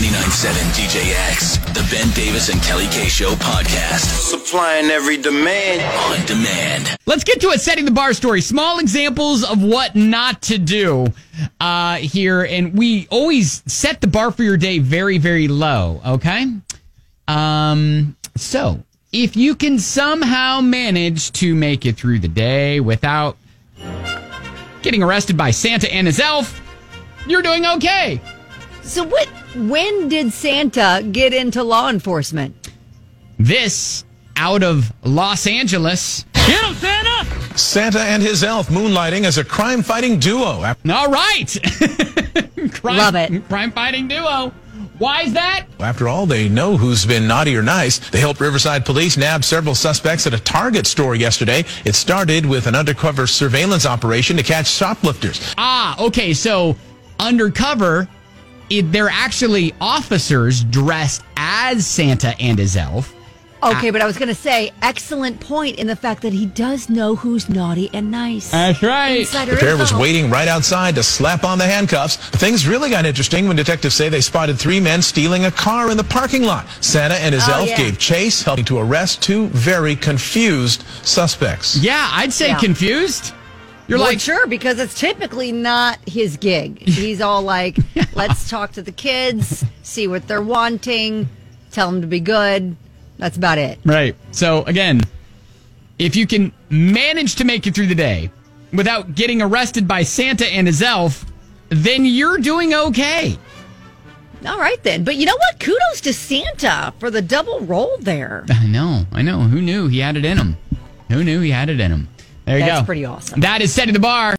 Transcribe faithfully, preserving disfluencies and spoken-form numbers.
ninety-nine point seven D J X, the Ben Davis and Kelly K Show podcast. Supplying every demand. On demand. Let's get to a setting the bar story. Small examples of what not to do uh, here. And we always set the bar for your day very, very low. Okay? Um. So, if you can somehow manage to make it through the day without getting arrested by Santa and his elf, you're doing okay. So what? When did Santa get into law enforcement? This out of Los Angeles. Get him, Santa! Santa and his elf moonlighting as a crime-fighting duo. All right. crime, Love it. Crime-fighting duo. Why is that? After all, they know who's been naughty or nice. They helped Riverside Police nab several suspects at a Target store yesterday. It started with an undercover surveillance operation to catch shoplifters. Ah, okay. So undercover, it, they're actually officers dressed as Santa and his elf. Okay, but I was going to say, excellent point in the fact that he does know who's naughty and nice. That's right. Insider The pair was info. waiting right outside to slap on the handcuffs. Things really got interesting when detectives say they spotted three men stealing a car in the parking lot. Santa and his Oh, elf yeah. gave chase, helping to arrest two very confused suspects. Yeah, I'd say Yeah. confused. You're Well, like, sure, because it's typically not his gig. He's all like, let's talk to the kids, see what they're wanting, tell them to be good. That's about it. right. So again, if you can manage to make it through the day without getting arrested by Santa and his elf, then you're doing okay. All right, then. But you know what? Kudos to Santa for the double roll there. I know. I know. Who knew he had it in him? Who knew he had it in him? There you go. That's pretty awesome. That is setting the bar.